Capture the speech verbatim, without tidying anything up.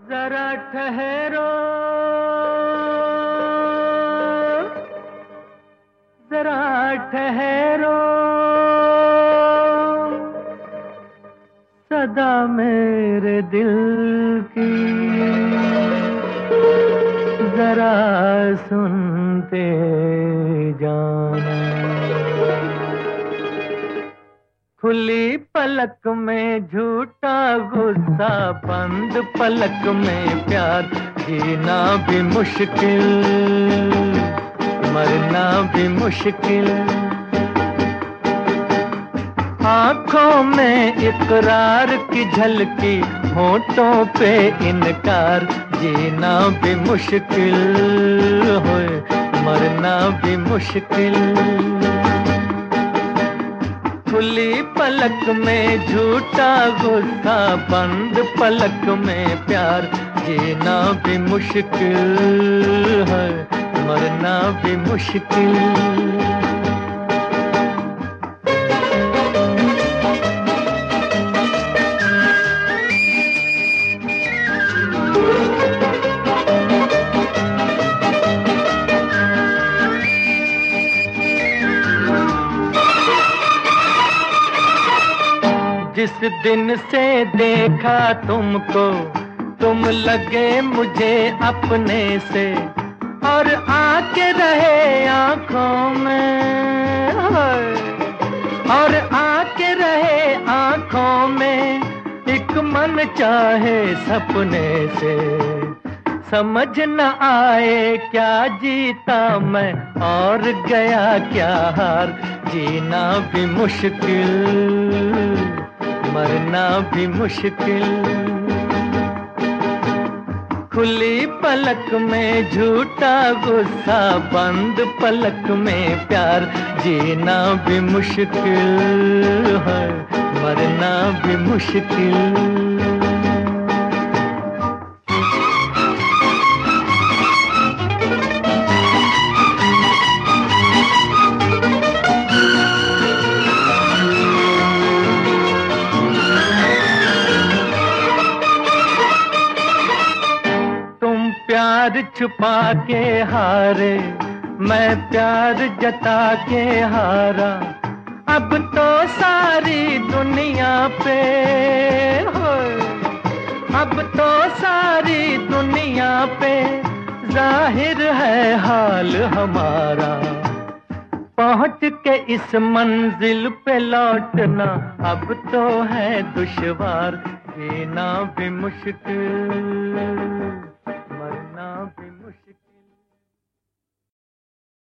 जरा ठहरो, जरा ठहरो, सदा मेरे दिल की जरा सुनते जाना। खुली पलक में झूठा गुस्सा, बंद पलक में प्यार, जीना भी मुश्किल, मरना भी मुश्किल। आँखों में इकरार की झलकी, होठों पे इनकार, जीना भी मुश्किल, होए मरना भी मुश्किल। खुली पलक में झूठा गुस्सा, बंद पलक में प्यार, जीना भी मुश्किल है, मरना भी मुश्किल। जिस दिन से देखा तुमको, तुम लगे मुझे अपने से, और आके रहे आँखों में, और आके रहे आँखों में, एक मन चाहे सपने से। समझ न आए क्या जीता मैं और गया क्या हार, जीना भी मुश्किल, मरना भी मुश्किल। खुली पलक में झूठा गुस्सा, बंद पलक में प्यार, जीना भी मुश्किल है, मरना भी मुश्किल। प्यार छुपा के हारे, मैं प्यार जता के हारा, अब तो सारी दुनिया पे हो, अब तो सारी दुनिया पे जाहिर है हाल हमारा। पहुंच के इस मंजिल पे लौटना अब तो है दुश्वार, जीना भी मुश्किल, मरना भी